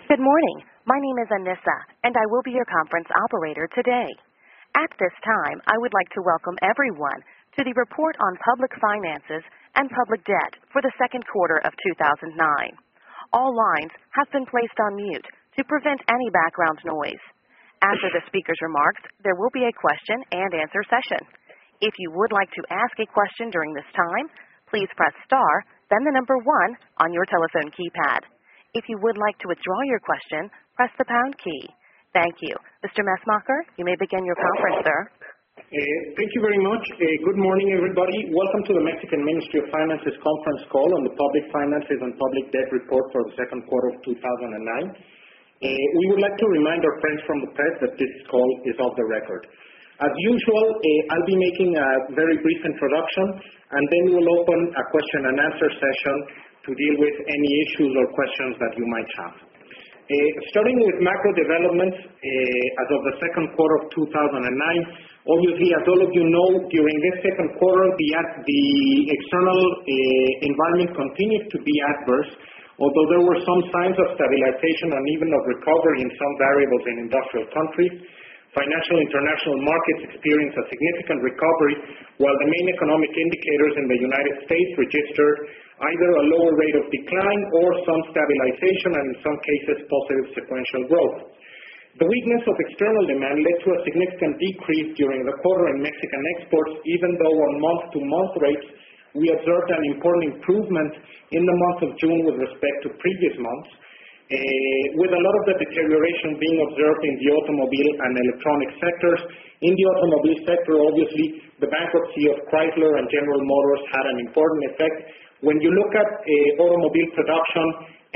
Good morning. My name is Anissa, and I will be your conference operator today. At this time, I would like to welcome everyone to the Report on Public Finances and Public Debt for the second quarter of 2009. All lines have been placed on mute to prevent any background noise. After the speaker's remarks, there will be a question and answer session. If you would like to ask a question during this time, please press star, then the number 1 on your telephone keypad. If you would like to withdraw your question, press the pound key. Thank you. Mr. Messmacher, you may begin your conference, sir. Thank you very much. Good morning, everybody. Welcome to the Mexican Ministry of Finance's conference call on the Public Finances and Public Debt Report for the second quarter of 2009. We would like to remind our friends from the press that this call is off the record. As usual, I'll be making a very brief introduction, and then we'll open a question and answer session to deal with any issues or questions that you might have. Starting with macro developments, as of the second quarter of 2009, obviously, as all of you know, during this second quarter, the external environment continued to be adverse, although there were some signs of stabilization and even of recovery in some variables in industrial countries. Financial international markets experienced a significant recovery, while the main economic indicators in the United States registered either a lower rate of decline or some stabilization and in some cases positive sequential growth. The weakness of external demand led to a significant decrease during the quarter in Mexican exports, even though on month-to-month rates we observed an important improvement in the month of June with respect to previous months, with a lot of the deterioration being observed in the automobile and electronic sectors. In the automobile sector, obviously, the bankruptcy of Chrysler and General Motors had an important effect. When you look at automobile production,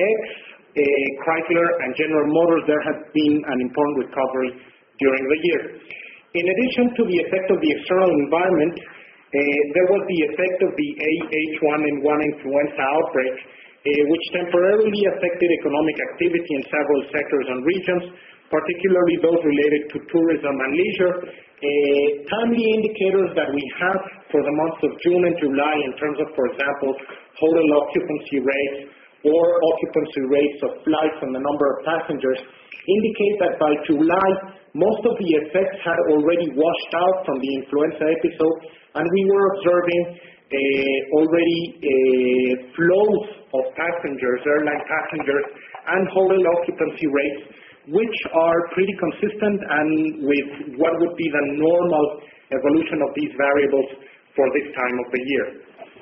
Chrysler and General Motors, there has been an important recovery during the year. In addition to the effect of the external environment, there was the effect of the H1N1 influenza outbreak, which temporarily affected economic activity in several sectors and regions, particularly those related to tourism and leisure. Timely indicators that we have for the months of June and July in terms of, for example, hotel occupancy rates or occupancy rates of flights and the number of passengers indicate that by July, most of the effects had already washed out from the influenza episode, and we were observing already flows of passengers, airline passengers, and hotel occupancy rates, which are pretty consistent and with what would be the normal evolution of these variables for this time of the year.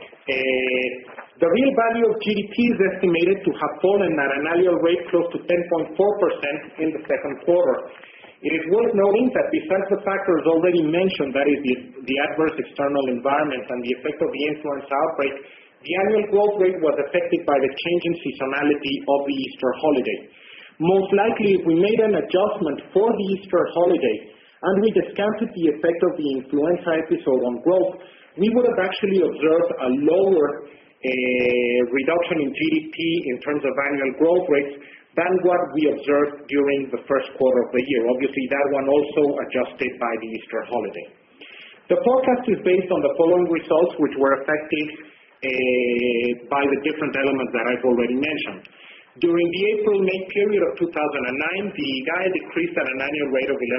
The real value of GDP is estimated to have fallen at an annual rate close to 10.4% in the second quarter. It is worth noting that besides the factors already mentioned, that is the adverse external environment and the effect of the influenza outbreak, the annual growth rate was affected by the change in seasonality of the Easter holiday. Most likely, if we made an adjustment for the Easter holiday and we discounted the effect of the influenza episode on growth, we would have actually observed a lower reduction in GDP in terms of annual growth rates than what we observed during the first quarter of the year. Obviously, that one also adjusted by the Easter holiday. The forecast is based on the following results, which were affected by the different elements that I've already mentioned. During the April-May period of 2009, the IGAE decreased at an annual rate of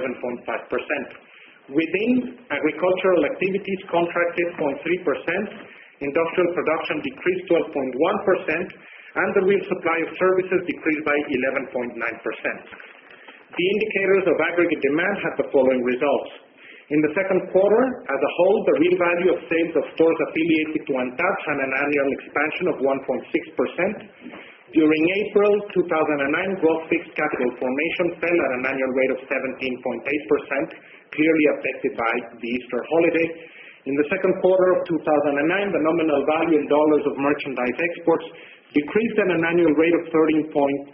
11.5%. Within, agricultural activities contracted 0.3%, industrial production decreased 12.1%, and the real supply of services decreased by 11.9%. The indicators of aggregate demand had the following results. In the second quarter, as a whole, the real value of sales of stores affiliated to ANTAD had an annual expansion of 1.6%. During April 2009, gross fixed capital formation fell at an annual rate of 17.8%, clearly affected by the Easter holiday. In the second quarter of 2009, the nominal value in dollars of merchandise exports decreased at an annual rate of 31.7%.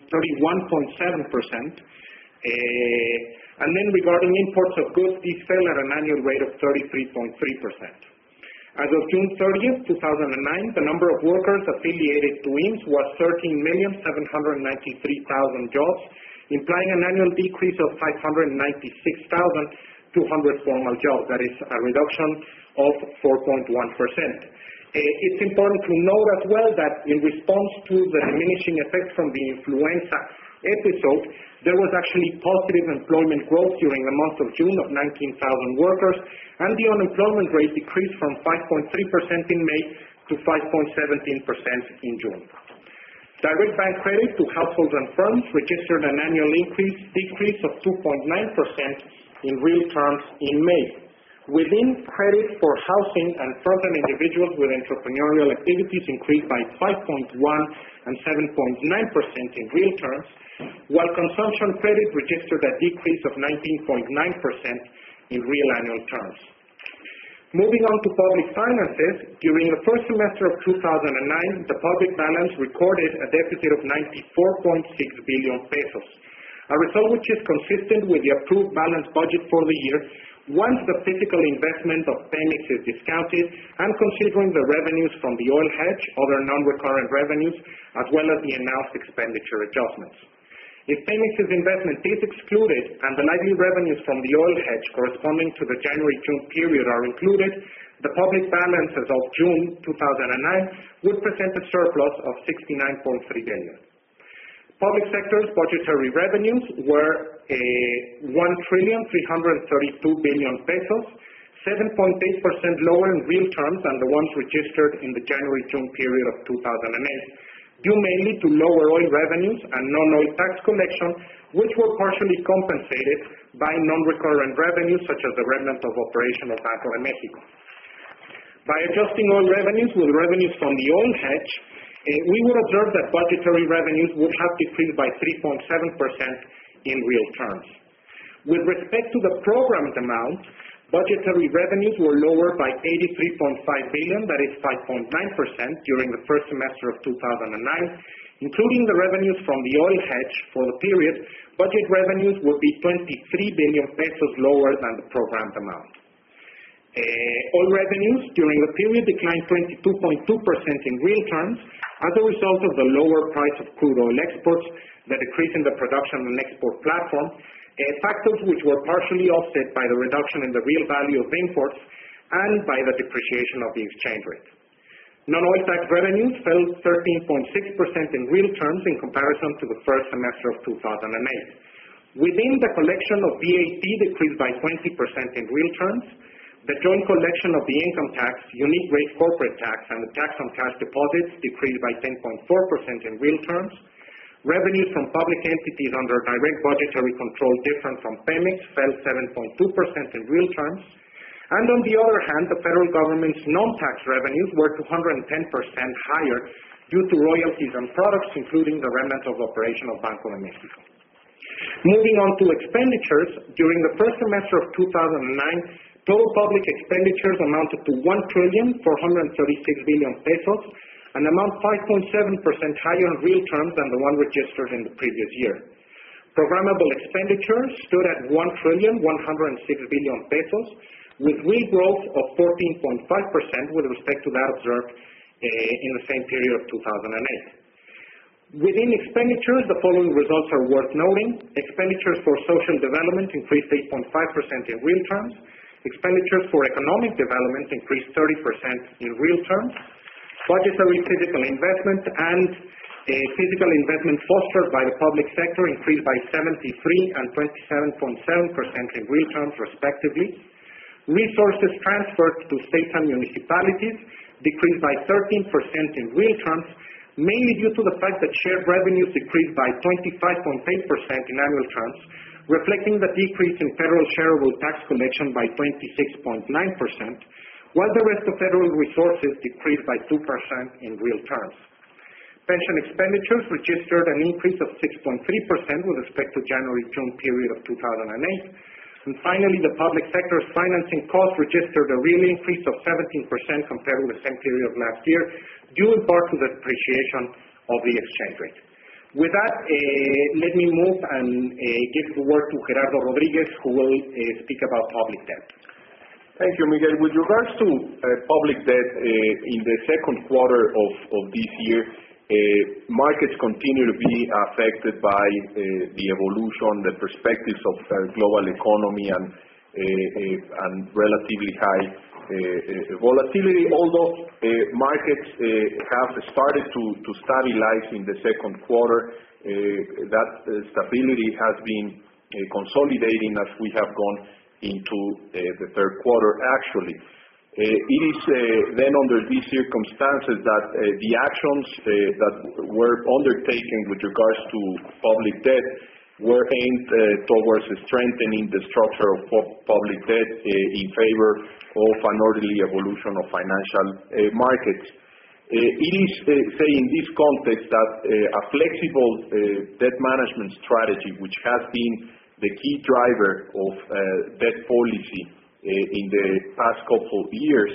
And then regarding imports of goods, these fell at an annual rate of 33.3%. As of June 30th, 2009, the number of workers affiliated to IMSS was 13,793,000 jobs, implying an annual decrease of 596,200 formal jobs. That is a reduction of 4.1%. It's important to note as well that in response to the diminishing effect from the influenza episode, there was actually positive employment growth during the month of June of 19,000 workers, and the unemployment rate decreased from 5.3% in May to 5.17% in June. Direct bank credit to households and firms registered an annual decrease of 2.9% in real terms in May. Within credit for housing and front-end individuals with entrepreneurial activities increased by 5.1 and 7.9% in real terms, while consumption credit registered a decrease of 19.9% in real annual terms. Moving on to public finances, during the first semester of 2009, the public balance recorded a deficit of 94.6 billion pesos, a result which is consistent with the approved balanced budget for the year once the physical investment of Pemex is discounted and considering the revenues from the oil hedge, other non-recurrent revenues, as well as the announced expenditure adjustments. If Pemex's investment is excluded and the likely revenues from the oil hedge corresponding to the January-June period are included, the public balance as of June 2009 would present a surplus of 69.3 billion. Public sector's budgetary revenues were 1,332 billion pesos, 7.8% lower in real terms than the ones registered in the January-June period of 2008, due mainly to lower oil revenues and non-oil tax collection, which were partially compensated by non-recurrent revenues such as the remnant of operation of Banco de Mexico. By adjusting oil revenues with revenues from the oil hedge, we would observe that budgetary revenues would have decreased by 3.7% in real terms. With respect to the programmed amount, budgetary revenues were lower by 83.5 billion, that is 5.9%, during the first semester of 2009. Including the revenues from the oil hedge for the period, budget revenues would be 23 billion pesos lower than the programmed amount. Oil revenues during the period declined 22.2% in real terms as a result of the lower price of crude oil exports, the decrease in the production and export platform, factors which were partially offset by the reduction in the real value of imports and by the depreciation of the exchange rate. Non-oil tax revenues fell 13.6% in real terms in comparison to the first semester of 2008. Within the collection of VAT decreased by 20% in real terms. The joint collection of the income tax, unique rate corporate tax, and the tax on cash deposits decreased by 10.4% in real terms. Revenues from public entities under direct budgetary control different from Pemex fell 7.2% in real terms. And on the other hand, the federal government's non-tax revenues were 210% higher due to royalties on products, including the remnant of operation of Banco de Mexico. Moving on to expenditures, during the first semester of 2009, total public expenditures amounted to 1,436 billion pesos, an amount 5.7% higher in real terms than the one registered in the previous year. Programmable expenditures stood at 1,106 billion pesos, with real growth of 14.5% with respect to that observed in the same period of 2008. Within expenditures, the following results are worth noting. Expenditures for social development increased 8.5% in real terms. Expenditures for economic development increased 30% in real terms. Budgetary physical investment and physical investment fostered by the public sector increased by 73% and 27.7% in real terms, respectively. Resources transferred to states and municipalities decreased by 13% in real terms, mainly due to the fact that shared revenues decreased by 25.8% in annual terms, reflecting the decrease in federal shareable tax collection by 26.9%, while the rest of federal resources decreased by 2% in real terms. Pension expenditures registered an increase of 6.3% with respect to January-June period of 2008. And finally, the public sector's financing costs registered a real increase of 17% compared with the same period of last year, due in part to the depreciation of the exchange rate. With that, let me move and give the word to Gerardo Rodriguez, who will speak about public debt. Thank you, Miguel. With regards to public debt, in the second quarter of this year, markets continue to be affected by the evolution, the perspectives of global economy and relatively high volatility, although markets have started to stabilize in the second quarter. That stability has been consolidating as we have gone into the third quarter, actually. It is then under these circumstances that the actions that were undertaken with regards to public debt were aimed towards strengthening the structure of public debt in favor of an orderly evolution of financial markets. It is, say, in this context that a flexible debt management strategy, which has been the key driver of debt policy in the past couple of years,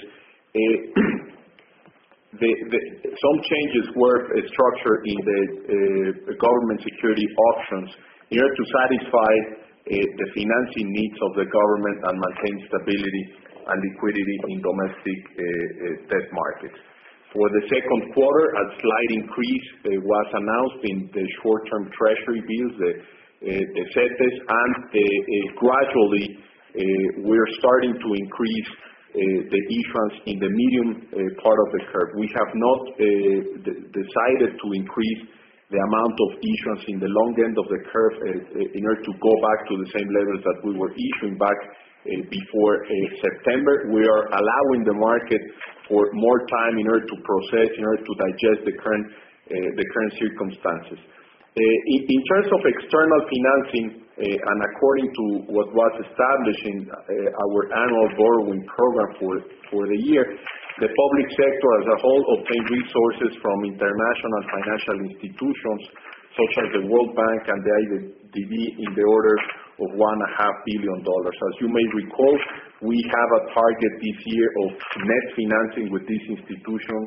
some changes were structured in the government security auctions in order to satisfy the financing needs of the government and maintain stability and liquidity in domestic debt markets. For the second quarter, a slight increase was announced in the short-term treasury bills, the CETES, and gradually we're starting to increase the issuance in the medium part of the curve. We have not decided to increase the amount of issuance in the long end of the curve in order to go back to the same levels that we were issuing back before September. We are allowing the market for more time in order to process, in order to digest the current circumstances. In terms of external financing, and according to what was established in our annual borrowing program for the year, the public sector as a whole obtained resources from international financial institutions such as the World Bank and the IDB in the order of $1.5 billion. As you may recall, we have a target this year of net financing with these institutions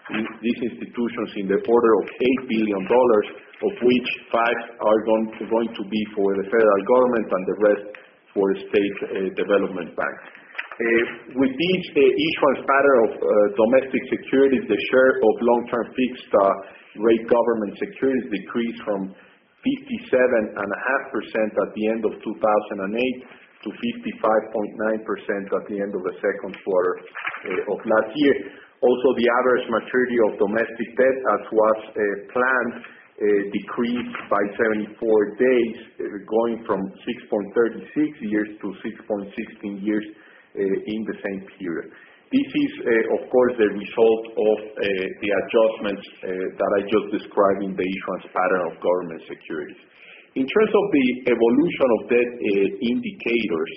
in the order of $8 billion, of which 5 are going to be for the federal government and the rest for state development banks. With this issuance pattern of domestic securities, the share of long-term fixed rate government securities decreased from 57.5% at the end of 2008 to 55.9% at the end of the second quarter of last year. Also, the average maturity of domestic debt, as was planned, decreased by 74 days, going from 6.36 years to 6.16 years in the same period. This is, of course, the result of the adjustments that I just described in the issuance pattern of government securities. In terms of the evolution of debt indicators,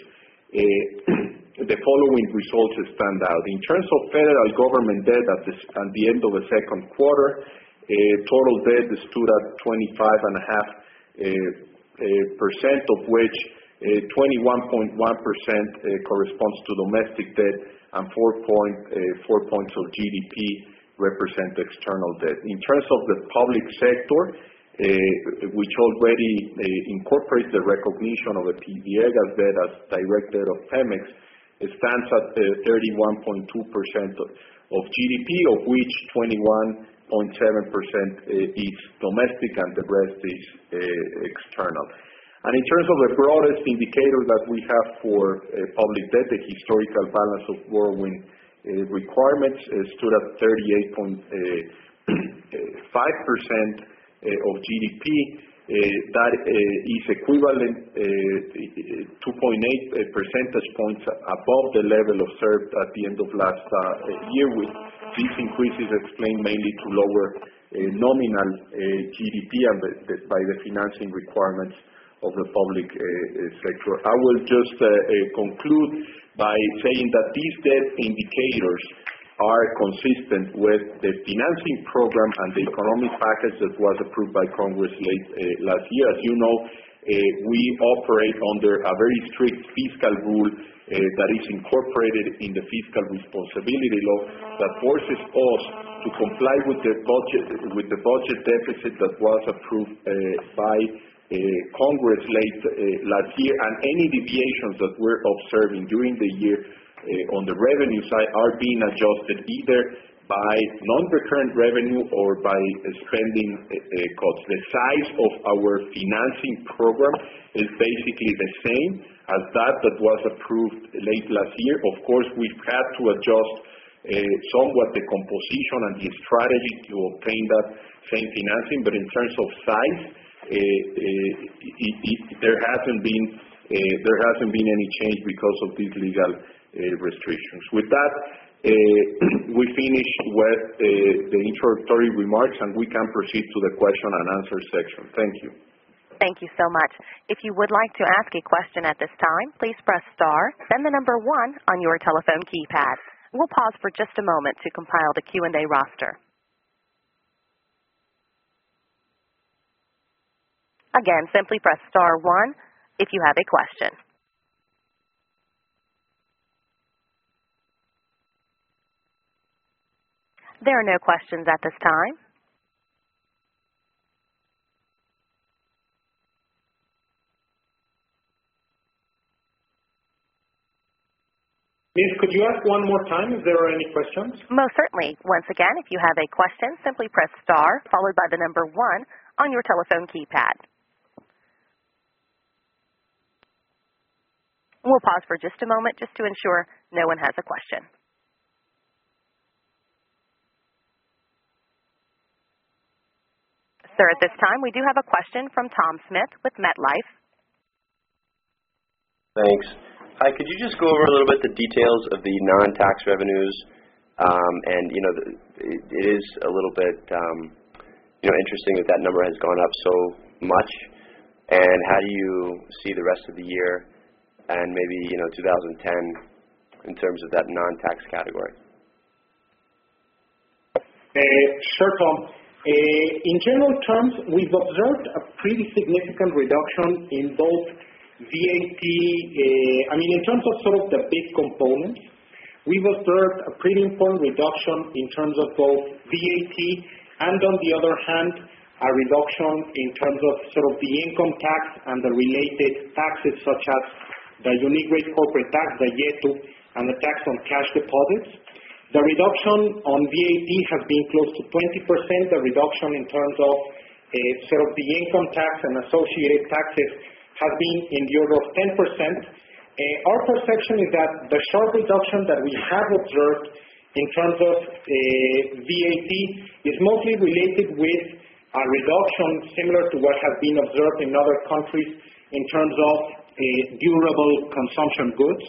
the following results stand out. In terms of federal government debt at the end of the second quarter, total debt stood at 25.5%, of which 21.1% corresponds to domestic debt and 4 points of GDP represent external debt. In terms of the public sector, which already incorporates the recognition of the PDVSA debt as direct debt of Pemex, it stands at 31.2% of GDP, of which 21.7% is domestic and the rest is external. And in terms of the broadest indicator that we have for public debt, the historical balance of borrowing requirements stood at 38.5% of GDP. That is equivalent 2.8 percentage points above the level observed at the end of last year. With these increases explained mainly to lower nominal GDP and by the financing requirements of the public sector. I will just conclude by saying that these debt indicators are consistent with the financing program and the economic package that was approved by Congress late last year. As you know, we operate under a very strict fiscal rule that is incorporated in the fiscal responsibility law that forces us to comply with the budget deficit that was approved by Congress late last year, and any deviations that we're observing during the year on the revenue side are being adjusted either by non-recurrent revenue or by spending cuts. The size of our financing program is basically the same as that was approved late last year. Of course, we've had to adjust somewhat the composition and the strategy to obtain that same financing, but in terms of size, there hasn't been any change because of these legal restrictions. With that, we finish with the introductory remarks, and we can proceed to the question and answer section. Thank you. Thank you so much. If you would like to ask a question at this time, please press star, then the number 1 on your telephone keypad. We'll pause for just a moment to compile the Q&A roster. Again, simply press star 1 if you have a question. There are no questions at this time. Miss, could you ask one more time if there are any questions? Most certainly. Once again, if you have a question, simply press star followed by the number 1 on your telephone keypad. We'll pause for just a moment just to ensure no one has a question. Sir, at this time, we do have a question from Tom Smith with MetLife. Thanks. Hi, could you just go over a little bit the details of the non-tax revenues? And, it is a little bit, interesting that number has gone up so much. And how do you see the rest of the year and maybe, 2010 in terms of that non-tax category? Sure, Tom. In general terms, we've observed a pretty significant reduction in both VAT, in terms of sort of the big components, we've observed a pretty important reduction in terms of both VAT and, on the other hand, a reduction in terms of sort of the income tax and the related taxes such as the unique rate corporate tax, the IETU, and the tax on cash deposits. The reduction on VAT has been close to 20%. The reduction in terms of sort of the income tax and associated taxes has been in the order of 10%. Our perception is that the sharp reduction that we have observed in terms of VAT is mostly related with a reduction similar to what has been observed in other countries in terms of durable consumption goods.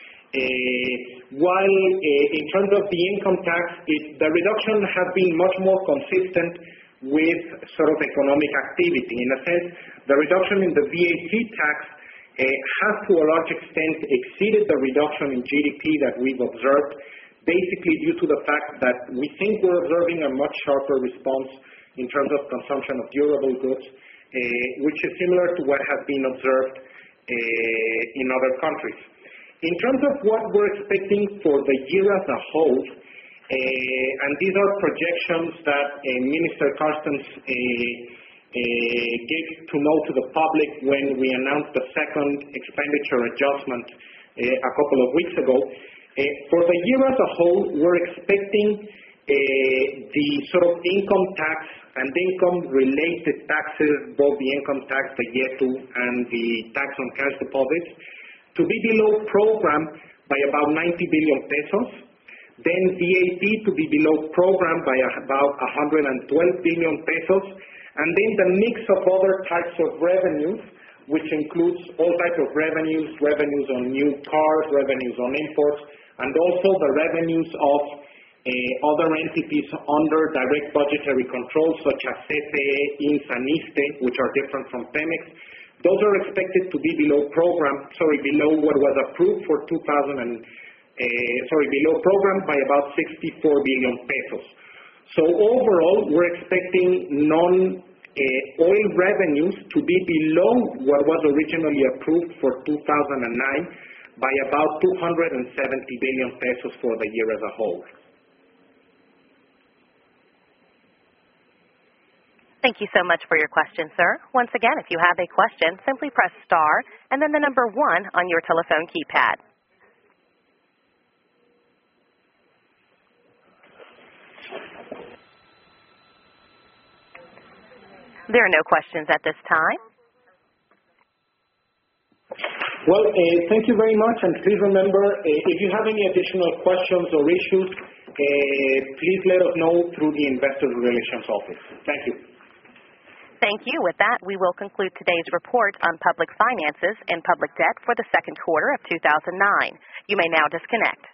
While in terms of the income tax, the reduction has been much more consistent with sort of economic activity. In a sense, the reduction in the VAT tax has to a large extent exceeded the reduction in GDP that we've observed, basically due to the fact that we think we're observing a much sharper response in terms of consumption of durable goods, which is similar to what has been observed in other countries. In terms of what we're expecting for the year as a whole, and these are projections that Minister Carstens gave to know to the public when we announced the second expenditure adjustment a couple of weeks ago. For the year as a whole, we're expecting the sort of income tax and income-related taxes, both the income tax, the IETU, and the tax on cash deposits, to be below program by about 90 billion pesos. Then VAT to be below program by about 112 billion pesos. And then the mix of other types of revenues, which includes all types of revenues on new cars, revenues on imports, and also the revenues of other entities under direct budgetary control, such as CFE, INS, and ISSSTE, which are different from Pemex. Those are expected to be below what was approved for below program by about 64 billion pesos. So overall, we're expecting non-oil revenues to be below what was originally approved for 2009 by about 270 billion pesos for the year as a whole. Thank you so much for your question, sir. Once again, if you have a question, simply press star and then the number 1 on your telephone keypad. There are no questions at this time. Well, thank you very much, and please remember, if you have any additional questions or issues, please let us know through the Investor Relations Office. Thank you. Thank you. With that, we will conclude today's report on public finances and public debt for the second quarter of 2009. You may now disconnect.